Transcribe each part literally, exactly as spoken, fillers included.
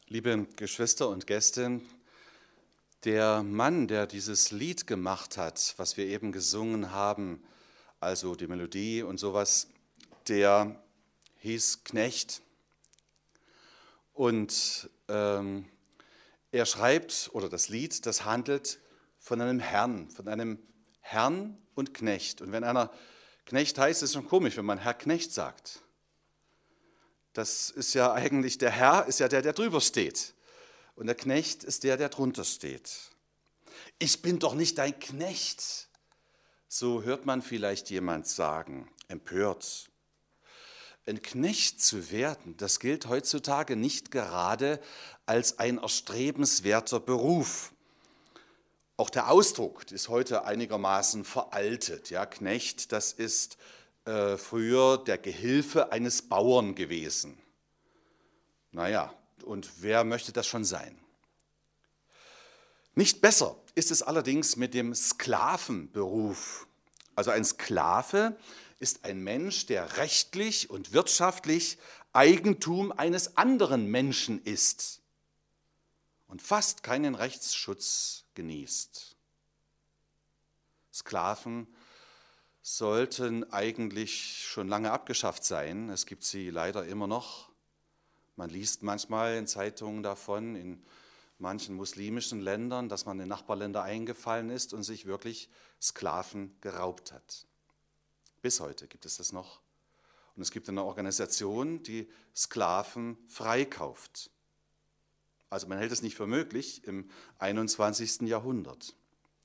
Liebe Geschwister und Gäste, der Mann, der dieses Lied gemacht hat, was wir eben gesungen haben, also die Melodie und sowas, der hieß Knecht. Und ähm, er schreibt, oder das Lied, das handelt von einem Herrn, von einem Herrn und Knecht. Und wenn einer Knecht heißt, ist es schon komisch, wenn man Herr Knecht sagt. Das ist ja eigentlich, der Herr ist ja der, der drüber steht. Und der Knecht ist der, der drunter steht. Ich bin doch nicht dein Knecht. So hört man vielleicht jemand sagen, empört. Ein Knecht zu werden, das gilt heutzutage nicht gerade als ein erstrebenswerter Beruf. Auch der Ausdruck ist heute einigermaßen veraltet. Ja, Knecht, das ist äh, früher der Gehilfe eines Bauern gewesen. Naja, und wer möchte das schon sein? Nicht besser ist es allerdings mit dem Sklavenberuf. Also ein Sklave ist ein Mensch, der rechtlich und wirtschaftlich Eigentum eines anderen Menschen ist und fast keinen Rechtsschutz genießt. Sklaven sollten eigentlich schon lange abgeschafft sein. Es gibt sie leider immer noch. Man liest manchmal in Zeitungen davon, in manchen muslimischen Ländern, dass man in Nachbarländer eingefallen ist und sich wirklich Sklaven geraubt hat. Bis heute gibt es das noch. Und es gibt eine Organisation, die Sklaven freikauft. Also man hält es nicht für möglich im einundzwanzigsten Jahrhundert.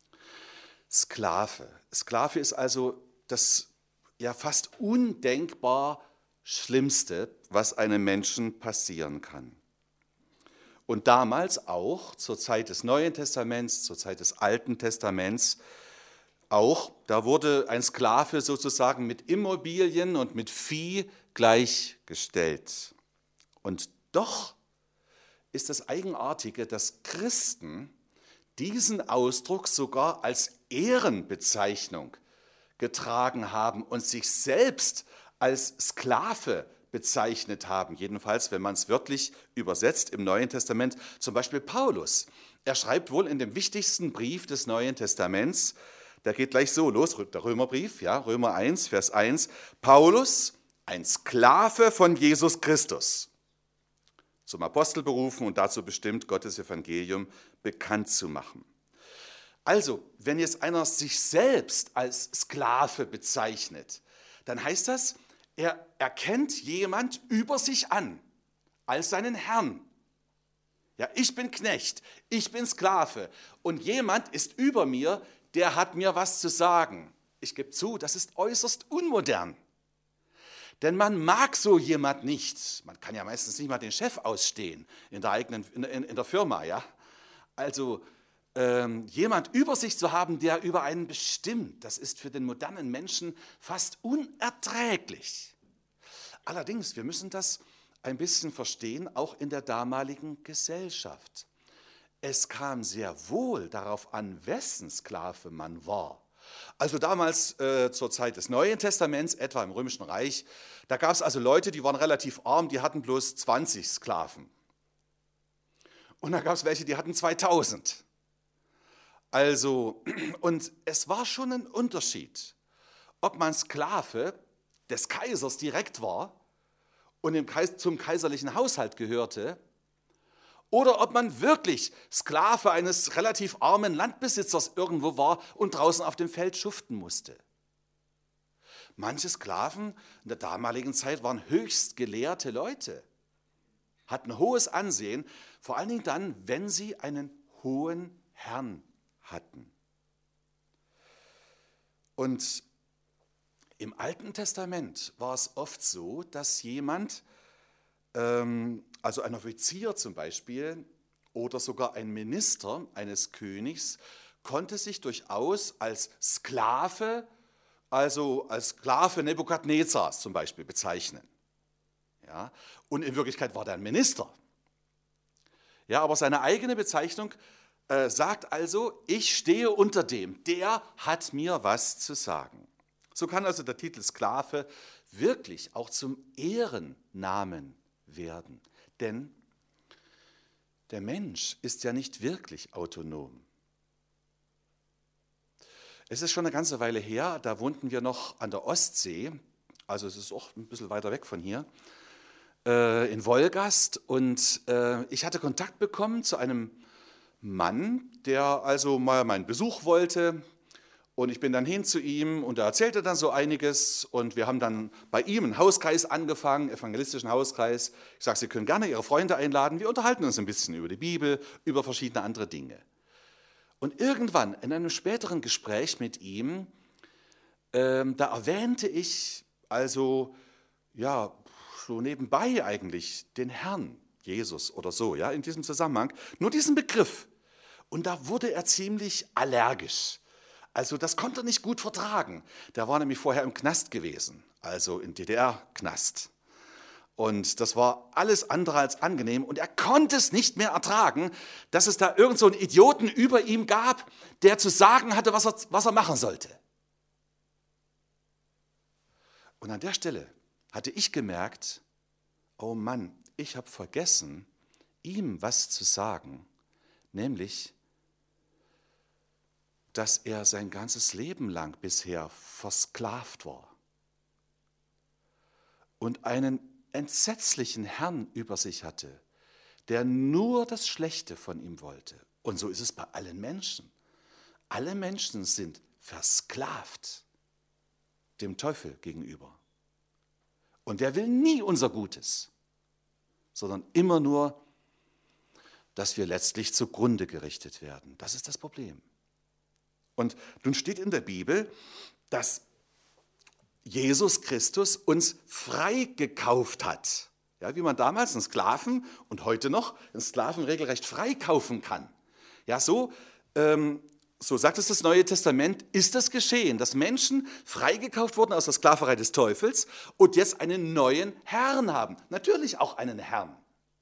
Sklave. Sklave ist also das ja fast undenkbar Schlimmste, was einem Menschen passieren kann. Und damals auch, zur Zeit des Neuen Testaments, zur Zeit des Alten Testaments, auch, da wurde ein Sklave sozusagen mit Immobilien und mit Vieh gleichgestellt. Und doch ist das Eigenartige, dass Christen diesen Ausdruck sogar als Ehrenbezeichnung getragen haben und sich selbst als Sklave bezeichnet haben. Jedenfalls, wenn man es wörtlich übersetzt im Neuen Testament. Zum Beispiel Paulus. Er schreibt wohl in dem wichtigsten Brief des Neuen Testaments, der geht gleich so los, der Römerbrief, ja, Römer eins, Vers eins. Paulus, ein Sklave von Jesus Christus, zum Apostel berufen und dazu bestimmt, Gottes Evangelium bekannt zu machen. Also, wenn jetzt einer sich selbst als Sklave bezeichnet, dann heißt das, er erkennt jemand über sich an, als seinen Herrn. Ja, ich bin Knecht, ich bin Sklave und jemand ist über mir, der hat mir was zu sagen. Ich gebe zu, das ist äußerst unmodern. Denn man mag so jemand nicht. Man kann ja meistens nicht mal den Chef ausstehen in der eigenen in, in, in der Firma. Ja? Also ähm, jemand über sich zu haben, der über einen bestimmt, das ist für den modernen Menschen fast unerträglich. Allerdings, wir müssen das ein bisschen verstehen, auch in der damaligen Gesellschaft. Es kam sehr wohl darauf an, wessen Sklave man war. Also damals äh, zur Zeit des Neuen Testaments, etwa im Römischen Reich, da gab es also Leute, die waren relativ arm, die hatten bloß zwanzig Sklaven. Und da gab es welche, die hatten zweitausend. Also, und es war schon ein Unterschied, ob man Sklave des Kaisers direkt war und im Kais- zum kaiserlichen Haushalt gehörte, oder ob man wirklich Sklave eines relativ armen Landbesitzers irgendwo war und draußen auf dem Feld schuften musste. Manche Sklaven in der damaligen Zeit waren höchst gelehrte Leute, hatten hohes Ansehen, vor allen Dingen dann, wenn sie einen hohen Herrn hatten. Und im Alten Testament war es oft so, dass jemand, ähm, also ein Offizier zum Beispiel oder sogar ein Minister eines Königs, konnte sich durchaus als Sklave, also als Sklave Nebukadnezars zum Beispiel bezeichnen. Ja, und in Wirklichkeit war der ein Minister. Ja, aber seine eigene Bezeichnung äh, sagt also, ich stehe unter dem, der hat mir was zu sagen. So kann also der Titel Sklave wirklich auch zum Ehrennamen werden. Denn der Mensch ist ja nicht wirklich autonom. Es ist schon eine ganze Weile her, da wohnten wir noch an der Ostsee, also es ist auch ein bisschen weiter weg von hier, äh, in Wolgast. Und äh, ich hatte Kontakt bekommen zu einem Mann, der also mal meinen Besuch wollte. Und ich bin dann hin zu ihm und er erzählte dann so einiges. Und wir haben dann bei ihm einen Hauskreis angefangen, evangelistischen Hauskreis. Ich sage, Sie können gerne Ihre Freunde einladen. Wir unterhalten uns ein bisschen über die Bibel, über verschiedene andere Dinge. Und irgendwann in einem späteren Gespräch mit ihm, ähm, da erwähnte ich also, ja, so nebenbei eigentlich den Herrn, Jesus oder so, ja, in diesem Zusammenhang, nur diesen Begriff. Und da wurde er ziemlich allergisch. Also das konnte er nicht gut vertragen. Der war nämlich vorher im Knast gewesen, also im D D R-Knast. Und das war alles andere als angenehm. Und er konnte es nicht mehr ertragen, dass es da irgend so einen Idioten über ihm gab, der zu sagen hatte, was er, was er machen sollte. Und an der Stelle hatte ich gemerkt, oh Mann, ich habe vergessen, ihm was zu sagen, nämlich, dass er sein ganzes Leben lang bisher versklavt war und einen entsetzlichen Herrn über sich hatte, der nur das Schlechte von ihm wollte. Und so ist es bei allen Menschen. Alle Menschen sind versklavt dem Teufel gegenüber. Und der will nie unser Gutes, sondern immer nur, dass wir letztlich zugrunde gerichtet werden. Das ist das Problem. Und nun steht in der Bibel, dass Jesus Christus uns freigekauft hat. Ja, wie man damals einen Sklaven und heute noch einen Sklaven regelrecht freikaufen kann. Ja, so, ähm, so sagt es das Neue Testament, ist das geschehen, dass Menschen freigekauft wurden aus der Sklaverei des Teufels und jetzt einen neuen Herrn haben. Natürlich auch einen Herrn.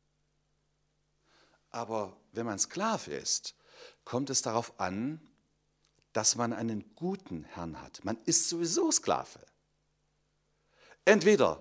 Aber wenn man Sklave ist, kommt es darauf an, dass man einen guten Herrn hat. Man ist sowieso Sklave. Entweder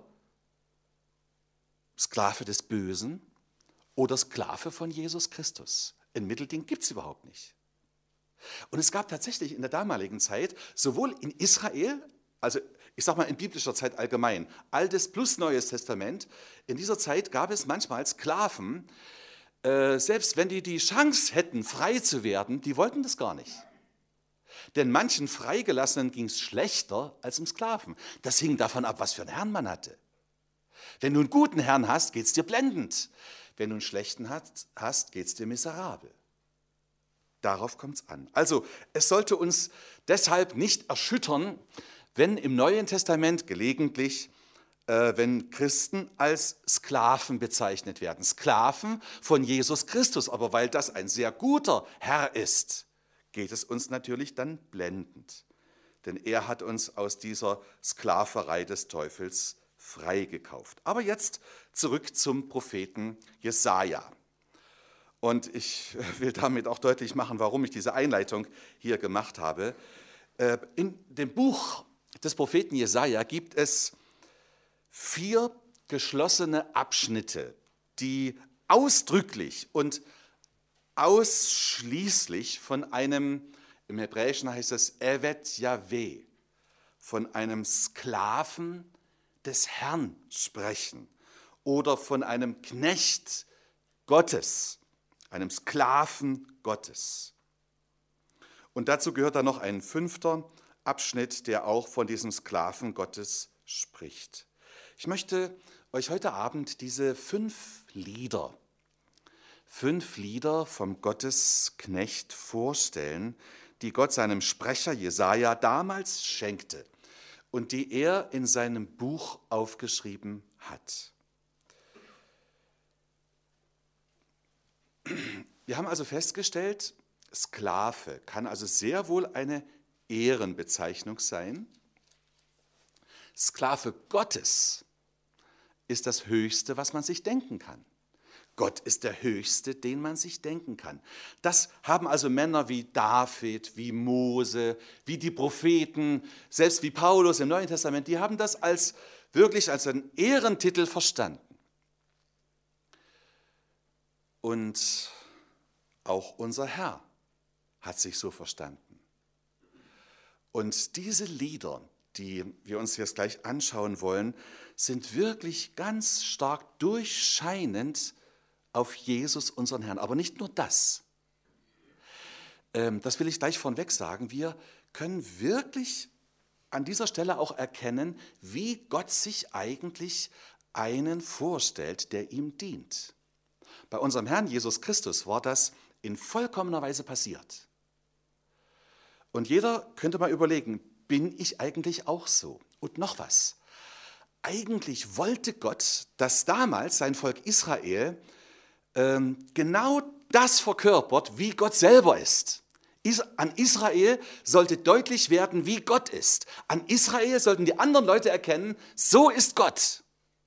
Sklave des Bösen oder Sklave von Jesus Christus. Ein Mittelding gibt es überhaupt nicht. Und es gab tatsächlich in der damaligen Zeit, sowohl in Israel, also ich sage mal in biblischer Zeit allgemein, Altes plus Neues Testament, in dieser Zeit gab es manchmal Sklaven, äh, selbst wenn die die Chance hätten, frei zu werden, die wollten das gar nicht. Denn manchen Freigelassenen ging es schlechter als im Sklaven. Das hing davon ab, was für einen Herrn man hatte. Wenn du einen guten Herrn hast, geht es dir blendend. Wenn du einen schlechten hast, geht es dir miserabel. Darauf kommt es an. Also es sollte uns deshalb nicht erschüttern, wenn im Neuen Testament gelegentlich, äh, wenn Christen als Sklaven bezeichnet werden. Sklaven von Jesus Christus. Aber weil das ein sehr guter Herr ist, geht es uns natürlich dann blendend. Denn er hat uns aus dieser Sklaverei des Teufels freigekauft. Aber jetzt zurück zum Propheten Jesaja. Und ich will damit auch deutlich machen, warum ich diese Einleitung hier gemacht habe. In dem Buch des Propheten Jesaja gibt es vier geschlossene Abschnitte, die ausdrücklich und ausschließlich von einem, im Hebräischen heißt es Evet Yahweh, von einem Sklaven des Herrn sprechen oder von einem Knecht Gottes, einem Sklaven Gottes. Und dazu gehört dann noch ein fünfter Abschnitt, der auch von diesem Sklaven Gottes spricht. Ich möchte euch heute Abend diese fünf Lieder Fünf Lieder vom Gottesknecht vorstellen, die Gott seinem Sprecher Jesaja damals schenkte und die er in seinem Buch aufgeschrieben hat. Wir haben also festgestellt, Sklave kann also sehr wohl eine Ehrenbezeichnung sein. Sklave Gottes ist das Höchste, was man sich denken kann. Gott ist der Höchste, den man sich denken kann. Das haben also Männer wie David, wie Mose, wie die Propheten, selbst wie Paulus im Neuen Testament, die haben das als wirklich als einen Ehrentitel verstanden. Und auch unser Herr hat sich so verstanden. Und diese Lieder, die wir uns jetzt gleich anschauen wollen, sind wirklich ganz stark durchscheinend auf Jesus, unseren Herrn. Aber nicht nur das. Ähm, das will ich gleich vorweg sagen. Wir können wirklich an dieser Stelle auch erkennen, wie Gott sich eigentlich einen vorstellt, der ihm dient. Bei unserem Herrn Jesus Christus war das in vollkommener Weise passiert. Und jeder könnte mal überlegen, bin ich eigentlich auch so? Und noch was. Eigentlich wollte Gott, dass damals sein Volk Israel ähm, genau das verkörpert, wie Gott selber ist. Is- An Israel sollte deutlich werden, wie Gott ist. An Israel sollten die anderen Leute erkennen, so ist Gott.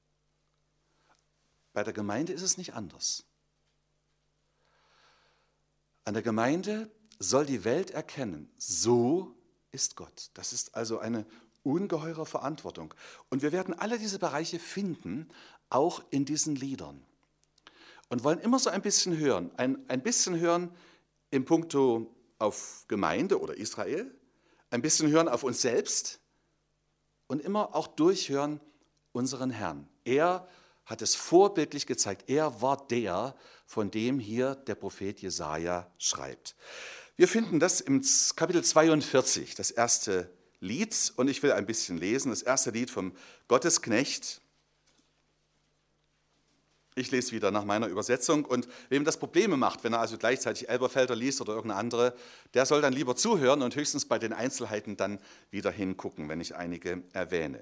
Bei der Gemeinde ist es nicht anders. An der Gemeinde soll die Welt erkennen, so ist Gott. Das ist also eine ungeheure Verantwortung. Und wir werden alle diese Bereiche finden, auch in diesen Liedern. Und wollen immer so ein bisschen hören, ein, ein bisschen hören im Punkto auf Gemeinde oder Israel, ein bisschen hören auf uns selbst und immer auch durchhören unseren Herrn. Er hat es vorbildlich gezeigt. Er war der, von dem hier der Prophet Jesaja schreibt. Wir finden das im Kapitel zweiundvierzig, das erste Lied. Und ich will ein bisschen lesen. Das erste Lied vom Gottesknecht. Ich lese wieder nach meiner Übersetzung. Und wem das Probleme macht, wenn er also gleichzeitig Elberfelder liest oder irgendeine andere, der soll dann lieber zuhören und höchstens bei den Einzelheiten dann wieder hingucken, wenn ich einige erwähne.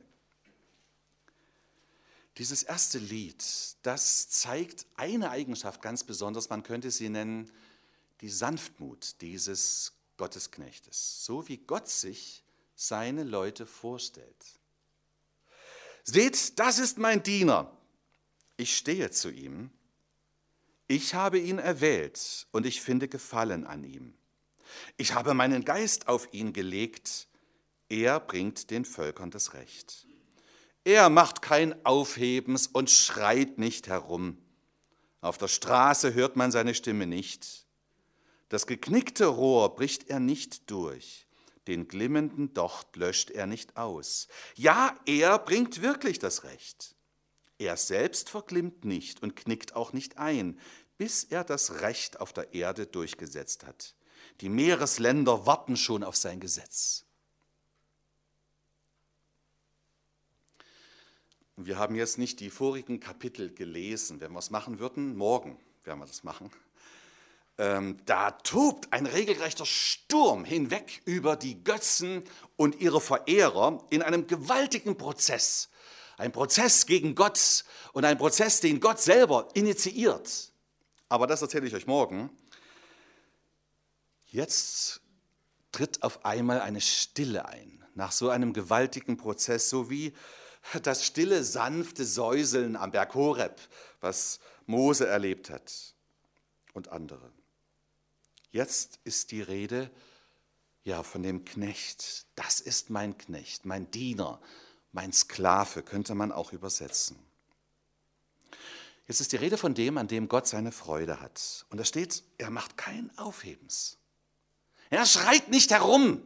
Dieses erste Lied, das zeigt eine Eigenschaft ganz besonders, man könnte sie nennen, die Sanftmut dieses Gottesknechtes, so wie Gott sich seine Leute vorstellt. Seht, das ist mein Diener, ich stehe zu ihm, ich habe ihn erwählt und ich finde Gefallen an ihm. Ich habe meinen Geist auf ihn gelegt, er bringt den Völkern das Recht. Er macht kein Aufhebens und schreit nicht herum. Auf der Straße hört man seine Stimme nicht. Das geknickte Rohr bricht er nicht durch. Den glimmenden Docht löscht er nicht aus. Ja, er bringt wirklich das Recht. Er selbst verglimmt nicht und knickt auch nicht ein, bis er das Recht auf der Erde durchgesetzt hat. Die Meeresländer warten schon auf sein Gesetz. Wir haben jetzt nicht die vorigen Kapitel gelesen. Wenn wir es machen würden, morgen werden wir das machen. Ähm, da tobt ein regelrechter Sturm hinweg über die Götzen und ihre Verehrer in einem gewaltigen Prozess. Ein Prozess gegen Gott und ein Prozess, den Gott selber initiiert. Aber das erzähle ich euch morgen. Jetzt tritt auf einmal eine Stille ein, nach so einem gewaltigen Prozess, so wie das stille, sanfte Säuseln am Berg Horeb, was Mose erlebt hat und andere. Jetzt ist die Rede ja von dem Knecht. Das ist mein Knecht, mein Diener, mein Sklave, könnte man auch übersetzen. Jetzt ist die Rede von dem, an dem Gott seine Freude hat. Und da steht, er macht kein Aufhebens. Er schreit nicht herum.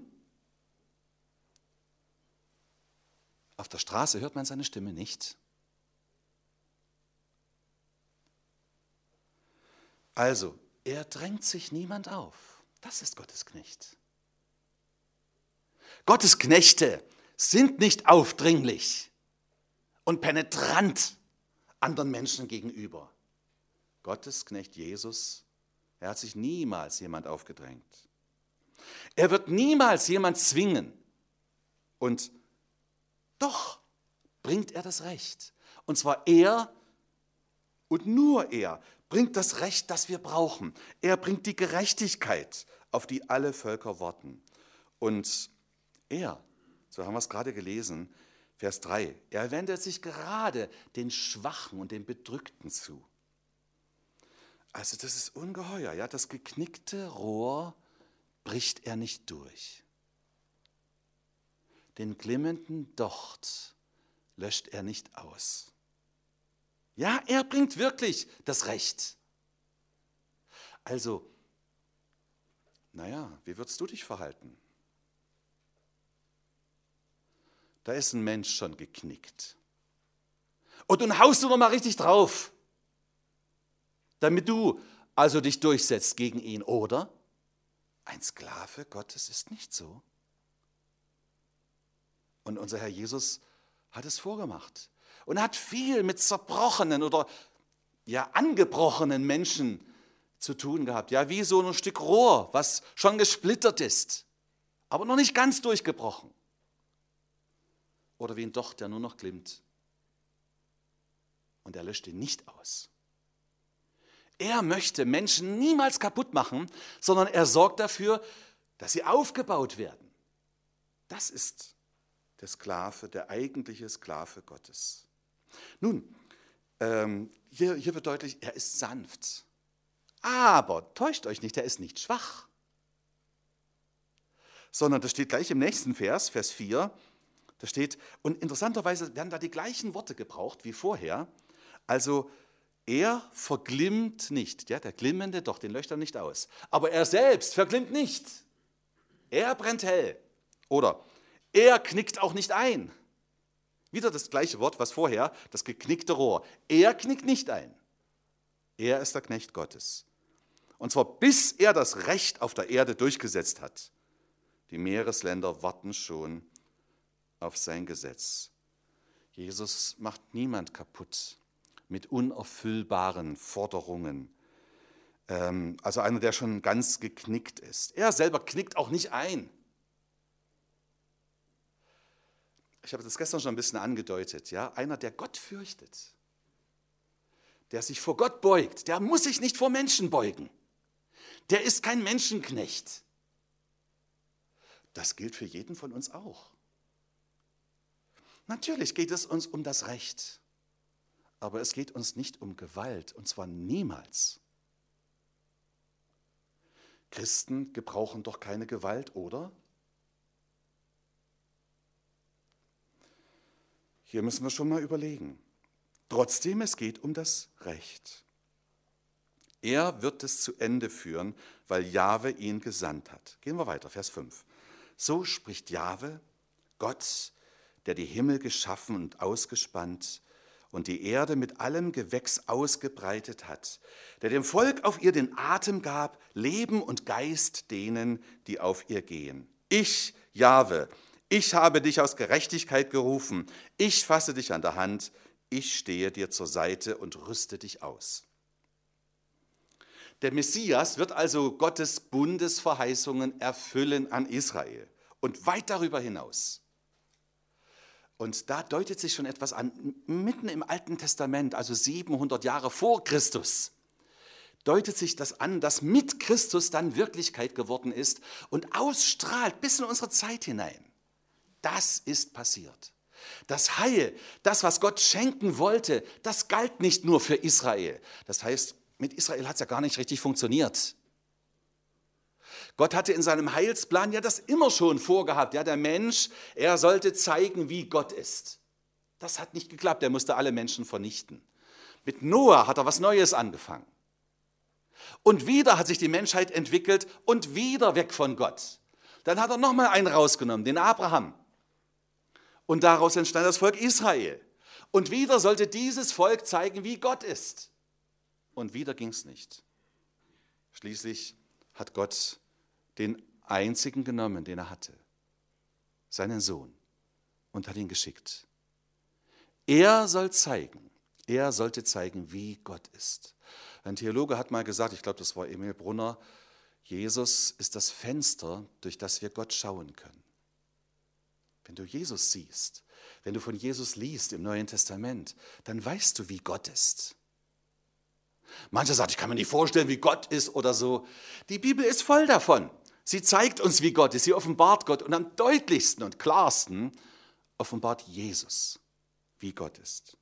Auf der Straße hört man seine Stimme nicht. Also, er drängt sich niemand auf. Das ist Gottes Knecht. Gottes Knechte sind nicht aufdringlich und penetrant anderen Menschen gegenüber. Gottes Knecht Jesus, er hat sich niemals jemand aufgedrängt. Er wird niemals jemand zwingen. Und doch bringt er das Recht. Und zwar er und nur er bringt das Recht, das wir brauchen. Er bringt die Gerechtigkeit, auf die alle Völker warten. Und er, so haben wir es gerade gelesen, Vers drei, er wendet sich gerade den Schwachen und den Bedrückten zu. Also das ist ungeheuer, ja, das geknickte Rohr bricht er nicht durch. Den glimmenden Docht löscht er nicht aus. Ja, er bringt wirklich das Recht. Also Naja, wie würdest du dich verhalten? Da ist ein Mensch schon geknickt. Und nun haust du noch mal richtig drauf, damit du also dich durchsetzt gegen ihn, oder? Ein Sklave Gottes ist nicht so. Und unser Herr Jesus hat es vorgemacht und hat viel mit zerbrochenen oder ja angebrochenen Menschen zu tun gehabt. Ja, wie so ein Stück Rohr, was schon gesplittert ist, aber noch nicht ganz durchgebrochen. Oder wie ein Docht, der nur noch glimmt. Und er löscht ihn nicht aus. Er möchte Menschen niemals kaputt machen, sondern er sorgt dafür, dass sie aufgebaut werden. Das ist der Sklave, der eigentliche Sklave Gottes. Nun, ähm, hier, hier wird deutlich, er ist sanft. Aber täuscht euch nicht, er ist nicht schwach. Sondern das steht gleich im nächsten Vers, Vers vier, da steht, und interessanterweise werden da die gleichen Worte gebraucht wie vorher. Also er verglimmt nicht, ja, der Glimmende, doch, den löscht er nicht aus. Aber er selbst verglimmt nicht. Er brennt hell. Oder er knickt auch nicht ein. Wieder das gleiche Wort, was vorher, das geknickte Rohr. Er knickt nicht ein. Er ist der Knecht Gottes. Und zwar bis er das Recht auf der Erde durchgesetzt hat. Die Meeresländer warten schon auf sein Gesetz. Jesus macht niemand kaputt mit unerfüllbaren Forderungen. Ähm, also einer, der schon ganz geknickt ist. Er selber knickt auch nicht ein. Ich habe das gestern schon ein bisschen angedeutet. Ja? Einer, der Gott fürchtet, der sich vor Gott beugt, der muss sich nicht vor Menschen beugen. Der ist kein Menschenknecht. Das gilt für jeden von uns auch. Natürlich geht es uns um das Recht. Aber es geht uns nicht um Gewalt, und zwar niemals. Christen gebrauchen doch keine Gewalt, oder? Hier müssen wir schon mal überlegen. Trotzdem, es geht um das Recht. Er wird es zu Ende führen, weil Jahwe ihn gesandt hat. Gehen wir weiter, Vers fünf. So spricht Jahwe, Gott, der die Himmel geschaffen und ausgespannt und die Erde mit allem Gewächs ausgebreitet hat, der dem Volk auf ihr den Atem gab, Leben und Geist denen, die auf ihr gehen. Ich, Jahwe, ich habe dich aus Gerechtigkeit gerufen, ich fasse dich an der Hand, ich stehe dir zur Seite und rüste dich aus. Der Messias wird also Gottes Bundesverheißungen erfüllen an Israel und weit darüber hinaus. Und da deutet sich schon etwas an, mitten im Alten Testament, also siebenhundert Jahre vor Christus, deutet sich das an, dass mit Christus dann Wirklichkeit geworden ist und ausstrahlt bis in unsere Zeit hinein. Das ist passiert. Das Heil, das, was Gott schenken wollte, das galt nicht nur für Israel. Das heißt, mit Israel hat es ja gar nicht richtig funktioniert. Gott hatte in seinem Heilsplan ja das immer schon vorgehabt. Ja, der Mensch, er sollte zeigen, wie Gott ist. Das hat nicht geklappt, er musste alle Menschen vernichten. Mit Noah hat er was Neues angefangen. Und wieder hat sich die Menschheit entwickelt und wieder weg von Gott. Dann hat er nochmal einen rausgenommen, den Abraham. Und daraus entstand das Volk Israel. Und wieder sollte dieses Volk zeigen, wie Gott ist. Und wieder ging es nicht. Schließlich hat Gott den einzigen genommen, den er hatte, seinen Sohn, und hat ihn geschickt. Er soll zeigen, er sollte zeigen, wie Gott ist. Ein Theologe hat mal gesagt, ich glaube, das war Emil Brunner, Jesus ist das Fenster, durch das wir Gott schauen können. Wenn du Jesus siehst, wenn du von Jesus liest im Neuen Testament, dann weißt du, wie Gott ist. Mancher sagt, ich kann mir nicht vorstellen, wie Gott ist oder so. Die Bibel ist voll davon. Sie zeigt uns, wie Gott ist. Sie offenbart Gott und am deutlichsten und klarsten offenbart Jesus, wie Gott ist.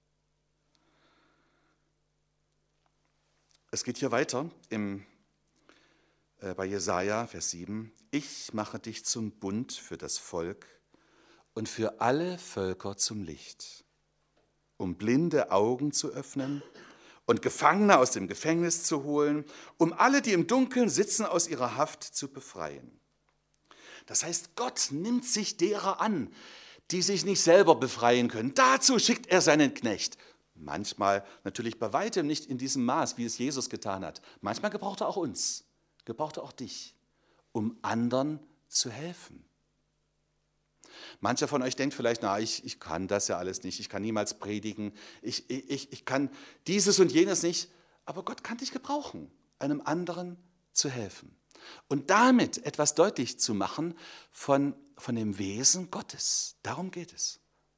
Es geht hier weiter im, äh, bei Jesaja, Vers sieben. Ich mache dich zum Bund für das Volk und für alle Völker zum Licht, um blinde Augen zu öffnen und Gefangene aus dem Gefängnis zu holen, um alle, die im Dunkeln sitzen, aus ihrer Haft zu befreien. Das heißt, Gott nimmt sich derer an, die sich nicht selber befreien können. Dazu schickt er seinen Knecht. Manchmal natürlich bei weitem nicht in diesem Maß, wie es Jesus getan hat. Manchmal gebraucht er auch uns, gebraucht er auch dich, um anderen zu helfen. Mancher von euch denkt vielleicht, na, ich, ich kann das ja alles nicht, ich kann niemals predigen, ich, ich, ich kann dieses und jenes nicht, aber Gott kann dich gebrauchen, einem anderen zu helfen und damit etwas deutlich zu machen von, von dem Wesen Gottes. Darum geht es.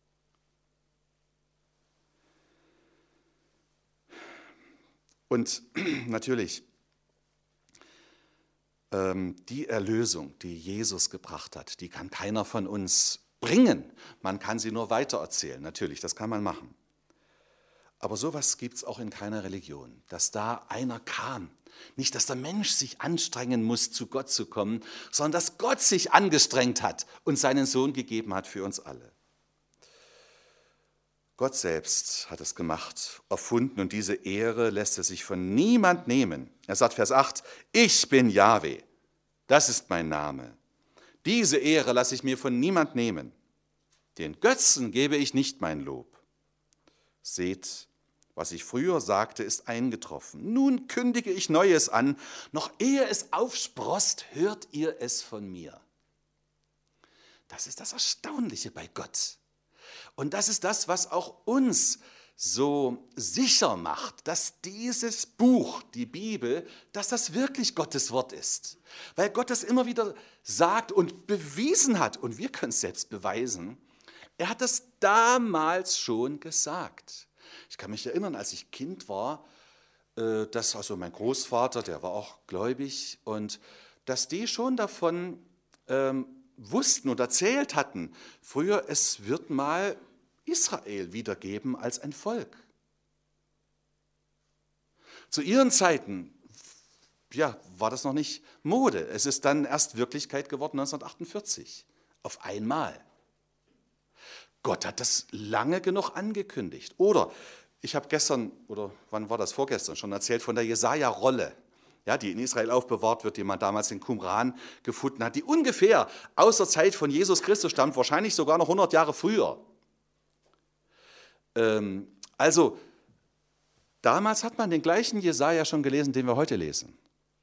Und natürlich, ähm, die Erlösung, die Jesus gebracht hat, die kann keiner von uns bringen. Man kann sie nur weitererzählen, natürlich, das kann man machen. Aber sowas gibt es auch in keiner Religion, dass da einer kam. Nicht, dass der Mensch sich anstrengen muss, zu Gott zu kommen, sondern dass Gott sich angestrengt hat und seinen Sohn gegeben hat für uns alle. Gott selbst hat es gemacht, erfunden und diese Ehre lässt er sich von niemand nehmen. Er sagt, Vers acht, ich bin Jahwe, das ist mein Name. Diese Ehre lasse ich mir von niemand nehmen. Den Götzen gebe ich nicht mein Lob. Seht, was ich früher sagte, ist eingetroffen. Nun kündige ich Neues an. Noch ehe es aufsproßt, hört ihr es von mir. Das ist das Erstaunliche bei Gott. Und das ist das, was auch uns so sicher macht, dass dieses Buch, die Bibel, dass das wirklich Gottes Wort ist. Weil Gott das immer wieder sagt und bewiesen hat. Und wir können es selbst beweisen. Er hat das damals schon gesagt. Ich kann mich erinnern, als ich Kind war, dass also mein Großvater, der war auch gläubig, und dass die schon davon ähm, wussten und erzählt hatten, früher, es wird mal Israel wiedergeben als ein Volk. Zu ihren Zeiten ja, war das noch nicht Mode. Es ist dann erst Wirklichkeit geworden neunzehnhundertachtundvierzig. Auf einmal. Gott hat das lange genug angekündigt. Oder ich habe gestern, oder wann war das, vorgestern schon erzählt, von der Jesaja-Rolle, ja, die in Israel aufbewahrt wird, die man damals in Qumran gefunden hat, die ungefähr aus der Zeit von Jesus Christus stammt, wahrscheinlich sogar noch hundert Jahre früher. Ähm, also, damals hat man den gleichen Jesaja schon gelesen, den wir heute lesen.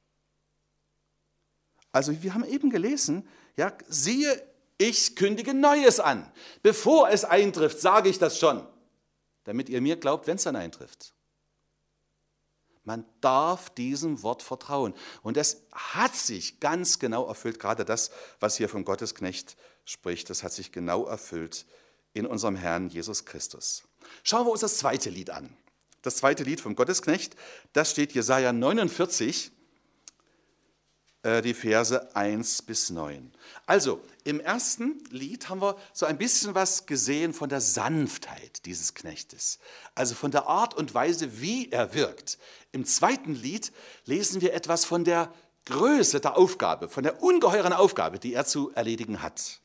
Also, wir haben eben gelesen, ja, siehe, ich kündige Neues an. Bevor es eintrifft, sage ich das schon, damit ihr mir glaubt, wenn es dann eintrifft. Man darf diesem Wort vertrauen. Und es hat sich ganz genau erfüllt, gerade das, was hier vom Gottesknecht spricht, das hat sich genau erfüllt in unserem Herrn Jesus Christus. Schauen wir uns das zweite Lied an. Das zweite Lied vom Gottesknecht, das steht Jesaja neunundvierzig, äh, die Verse eins bis neun. Also, im ersten Lied haben wir so ein bisschen was gesehen von der Sanftheit dieses Knechtes, also von der Art und Weise, wie er wirkt. Im zweiten Lied lesen wir etwas von der Größe der Aufgabe, von der ungeheuren Aufgabe, die er zu erledigen hat.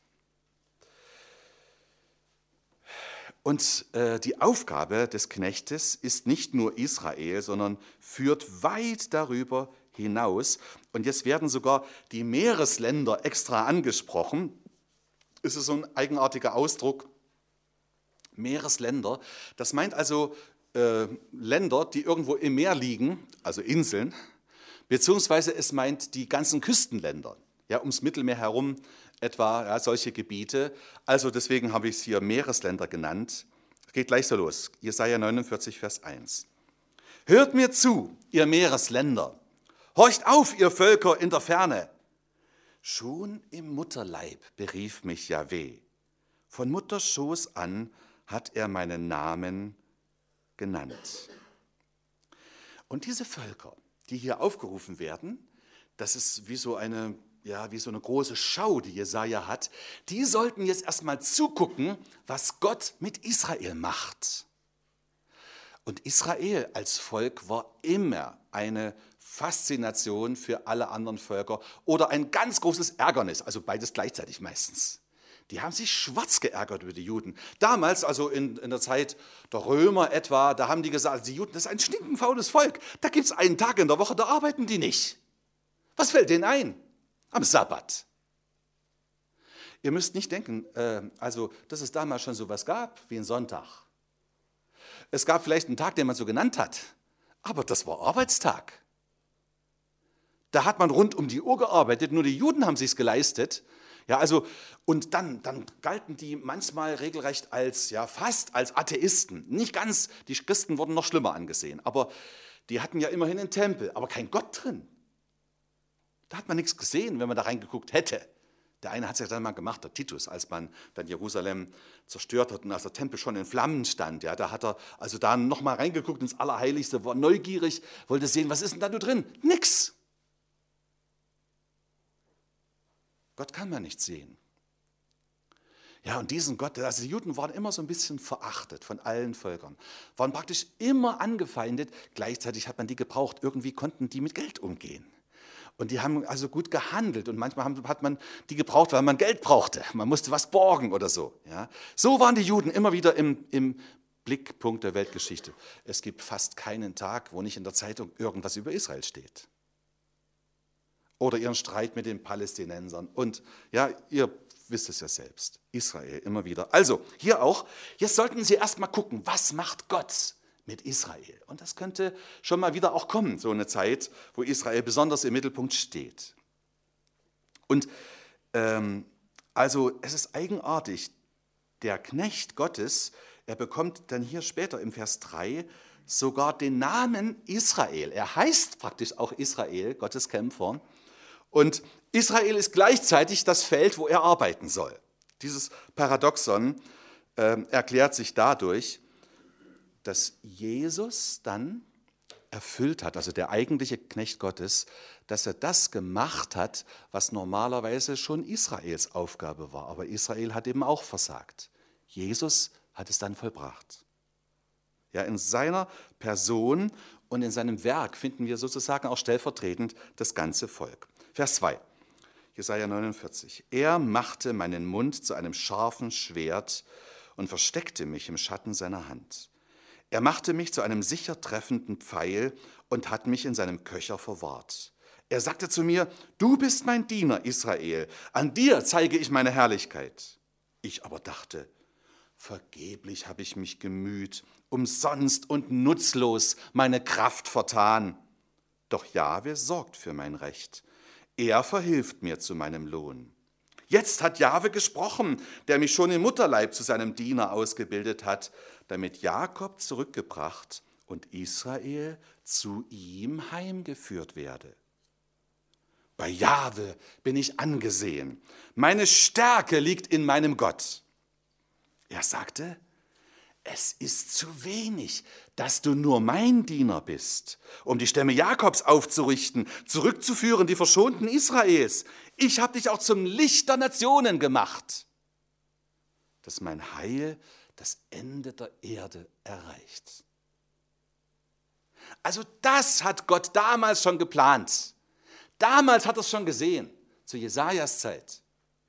Und äh, die Aufgabe des Knechtes ist nicht nur Israel, sondern führt weit darüber hinaus. Und jetzt werden sogar die Meeresländer extra angesprochen. Es ist so ein eigenartiger Ausdruck. Meeresländer, das meint also äh, Länder, die irgendwo im Meer liegen, also Inseln, beziehungsweise es meint die ganzen Küstenländer, ja, ums Mittelmeer herum etwa, ja, solche Gebiete. Also deswegen habe ich es hier Meeresländer genannt. Es geht gleich so los. Jesaja neunundvierzig, Vers eins. Hört mir zu, ihr Meeresländer. Horcht auf, ihr Völker in der Ferne. Schon im Mutterleib berief mich Jahwe. Von Mutterschoß an hat er meinen Namen genannt. Und diese Völker, die hier aufgerufen werden, das ist wie so eine, ja, wie so eine große Schau, die Jesaja hat, die sollten jetzt erstmal zugucken, was Gott mit Israel macht. Und Israel als Volk war immer eine Faszination für alle anderen Völker oder ein ganz großes Ärgernis, also beides gleichzeitig meistens. Die haben sich schwarz geärgert über die Juden. Damals, also in, in der Zeit der Römer etwa, da haben die gesagt, die Juden, das ist ein stinkenfaules Volk. Da gibt es einen Tag in der Woche, da arbeiten die nicht. Was fällt denen ein? Am Sabbat. Ihr müsst nicht denken, äh, also, dass es damals schon sowas gab wie ein Sonntag. Es gab vielleicht einen Tag, den man so genannt hat, aber das war Arbeitstag. Da hat man rund um die Uhr gearbeitet, nur die Juden haben sich's geleistet. Ja, also, und dann, dann galten die manchmal regelrecht als, ja, fast als Atheisten. Nicht ganz, die Christen wurden noch schlimmer angesehen, aber die hatten ja immerhin einen Tempel, aber kein Gott drin. Da hat man nichts gesehen, wenn man da reingeguckt hätte. Der eine hat es ja dann mal gemacht, der Titus, als man dann Jerusalem zerstört hat und als der Tempel schon in Flammen stand. Ja, da hat er also da noch mal reingeguckt ins Allerheiligste, war neugierig, wollte sehen, was ist denn da nur drin? Nix. Gott kann man nicht sehen. Ja, und diesen Gott, also die Juden waren immer so ein bisschen verachtet von allen Völkern, waren praktisch immer angefeindet, gleichzeitig hat man die gebraucht, irgendwie konnten die mit Geld umgehen. Und die haben also gut gehandelt und manchmal hat man die gebraucht, weil man Geld brauchte, man musste was borgen oder so. Ja. So waren die Juden immer wieder im, im Blickpunkt der Weltgeschichte. Es gibt fast keinen Tag, wo nicht in der Zeitung irgendwas über Israel steht. Oder ihren Streit mit den Palästinensern. Und ja, ihr wisst es ja selbst, Israel immer wieder. Also, hier auch, jetzt sollten Sie erst mal gucken, was macht Gott mit Israel? Und das könnte schon mal wieder auch kommen, so eine Zeit, wo Israel besonders im Mittelpunkt steht. Und ähm, also es ist eigenartig, der Knecht Gottes, er bekommt dann hier später im Vers drei sogar den Namen Israel. Er heißt praktisch auch Israel, Gottes Kämpfer. Und Israel ist gleichzeitig das Feld, wo er arbeiten soll. Dieses Paradoxon äh, erklärt sich dadurch, dass Jesus dann erfüllt hat, also der eigentliche Knecht Gottes, dass er das gemacht hat, was normalerweise schon Israels Aufgabe war. Aber Israel hat eben auch versagt. Jesus hat es dann vollbracht. Ja, in seiner Person und in seinem Werk finden wir sozusagen auch stellvertretend das ganze Volk. Vers zwei, Jesaja neunundvierzig. Er machte meinen Mund zu einem scharfen Schwert und versteckte mich im Schatten seiner Hand. Er machte mich zu einem sicher treffenden Pfeil und hat mich in seinem Köcher verwahrt. Er sagte zu mir, du bist mein Diener, Israel, an dir zeige ich meine Herrlichkeit. Ich aber dachte, vergeblich habe ich mich gemüht, umsonst und nutzlos meine Kraft vertan. Doch Jahwe sorgt für mein Recht. Er verhilft mir zu meinem Lohn. Jetzt hat Jahwe gesprochen, der mich schon im Mutterleib zu seinem Diener ausgebildet hat, damit Jakob zurückgebracht und Israel zu ihm heimgeführt werde. Bei Jahwe bin ich angesehen. Meine Stärke liegt in meinem Gott. Er sagte, es ist zu wenig, dass du nur mein Diener bist, um die Stämme Jakobs aufzurichten, zurückzuführen die Verschonten Israels. Ich habe dich auch zum Licht der Nationen gemacht, dass mein Heil das Ende der Erde erreicht. Also das hat Gott damals schon geplant. Damals hat er es schon gesehen, zu Jesajas Zeit.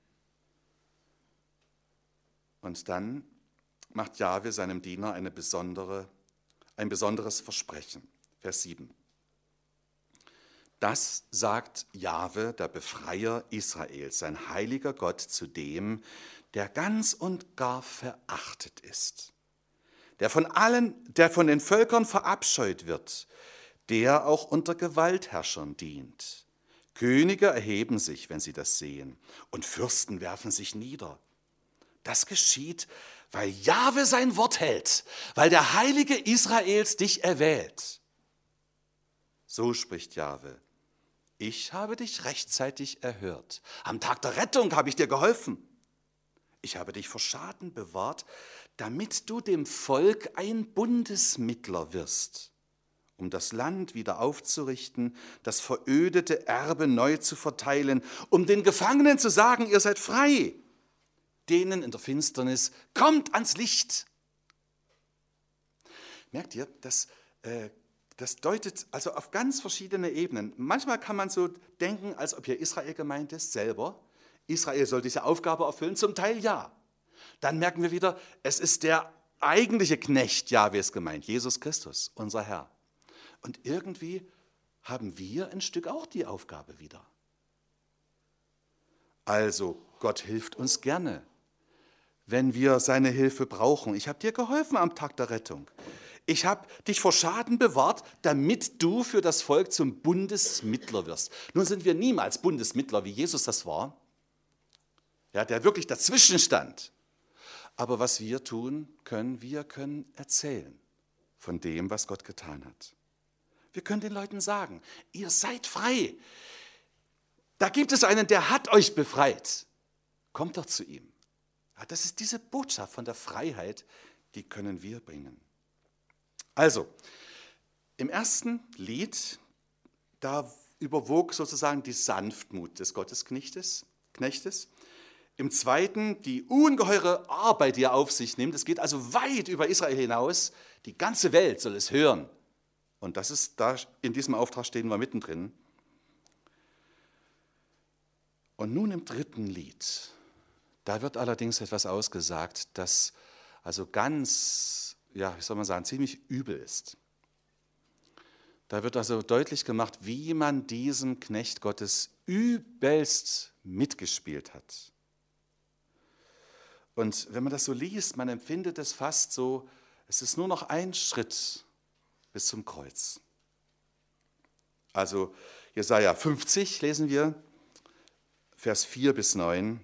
Und dann macht Jahwe seinem Diener eine besondere, ein besonderes Versprechen. Vers sieben. Das sagt Jahwe, der Befreier Israels, sein heiliger Gott, zu dem, der ganz und gar verachtet ist, der von allen, der von den Völkern verabscheut wird, der auch unter Gewaltherrschern dient. Könige erheben sich, wenn sie das sehen, und Fürsten werfen sich nieder. Das geschieht, weil Jahwe sein Wort hält, weil der Heilige Israels dich erwählt. So spricht Jahwe. Ich habe dich rechtzeitig erhört. Am Tag der Rettung habe ich dir geholfen. Ich habe dich vor Schaden bewahrt, damit du dem Volk ein Bundesmittler wirst, um das Land wieder aufzurichten, das verödete Erbe neu zu verteilen, um den Gefangenen zu sagen, ihr seid frei. Denen in der Finsternis, kommt ans Licht. Merkt ihr, das, äh, das deutet also auf ganz verschiedene Ebenen. Manchmal kann man so denken, als ob hier Israel gemeint ist, selber. Israel soll diese Aufgabe erfüllen, zum Teil ja. Dann merken wir wieder, es ist der eigentliche Knecht Jahwes gemeint, Jesus Christus, unser Herr. Und irgendwie haben wir ein Stück auch die Aufgabe wieder. Also, Gott hilft uns gerne, wenn wir seine Hilfe brauchen. Ich habe dir geholfen am Tag der Rettung. Ich habe dich vor Schaden bewahrt, damit du für das Volk zum Bundesmittler wirst. Nun sind wir niemals Bundesmittler, wie Jesus das war, ja, der wirklich dazwischen stand. Aber was wir tun können, wir können erzählen von dem, was Gott getan hat. Wir können den Leuten sagen, ihr seid frei. Da gibt es einen, der hat euch befreit. Kommt doch zu ihm. Ja, das ist diese Botschaft von der Freiheit, die können wir bringen. Also, im ersten Lied, da überwog sozusagen die Sanftmut des Gottesknechtes. Knechtes. Im zweiten die ungeheure Arbeit, die er auf sich nimmt. Es geht also weit über Israel hinaus. Die ganze Welt soll es hören. Und das ist da, in diesem Auftrag stehen wir mittendrin. Und nun im dritten Lied, da wird allerdings etwas ausgesagt, das also ganz, ja, wie soll man sagen, ziemlich übel ist. Da wird also deutlich gemacht, wie man diesem Knecht Gottes übelst mitgespielt hat. Und wenn man das so liest, man empfindet es fast so, es ist nur noch ein Schritt bis zum Kreuz. Also Jesaja fünfzig lesen wir, Vers vier bis neun.